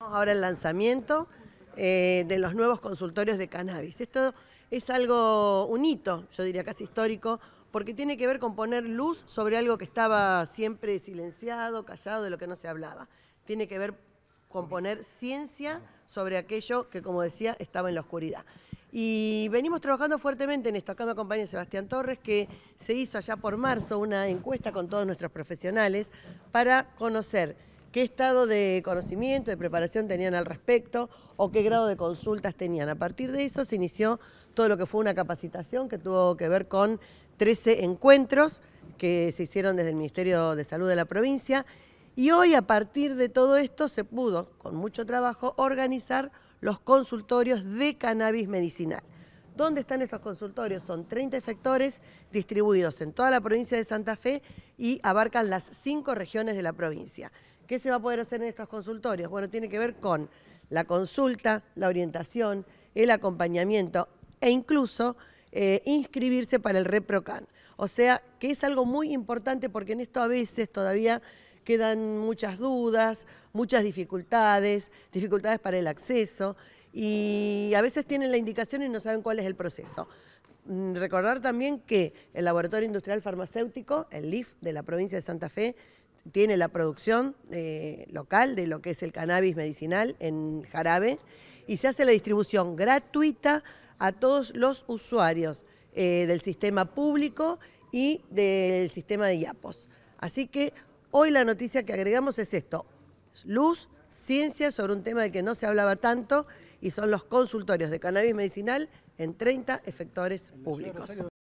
Ahora el lanzamiento de los nuevos consultorios de cannabis. Esto es un hito, yo diría casi histórico, porque tiene que ver con poner luz sobre algo que estaba siempre silenciado, callado, de lo que no se hablaba. Tiene que ver con poner ciencia sobre aquello que, como decía, estaba en la oscuridad. Y venimos trabajando fuertemente en esto. Acá me acompaña Sebastián Torres, que se hizo allá por marzo una encuesta con todos nuestros profesionales para conocer qué estado de conocimiento, de preparación tenían al respecto o qué grado de consultas tenían. A partir de eso se inició todo lo que fue una capacitación que tuvo que ver con 13 encuentros que se hicieron desde el Ministerio de Salud de la provincia. Y hoy, a partir de todo esto, se pudo, con mucho trabajo, organizar los consultorios de cannabis medicinal. ¿Dónde están estos consultorios? Son 30 efectores distribuidos en toda la provincia de Santa Fe y abarcan las 5 regiones de la provincia. ¿Qué se va a poder hacer en estos consultorios? Bueno, tiene que ver con la consulta, la orientación, el acompañamiento e incluso inscribirse para el ReproCan. O sea, que es algo muy importante porque en esto a veces todavía quedan muchas dudas, muchas dificultades para el acceso y a veces tienen la indicación y no saben cuál es el proceso. Recordar también que el Laboratorio Industrial Farmacéutico, el LIF de la provincia de Santa Fe, tiene la producción local de lo que es el cannabis medicinal en jarabe y se hace la distribución gratuita a todos los usuarios del sistema público y del sistema de IAPOS. Así que hoy la noticia que agregamos es esto: luz, ciencia sobre un tema del que no se hablaba tanto y son los consultorios de cannabis medicinal en 30 efectores públicos.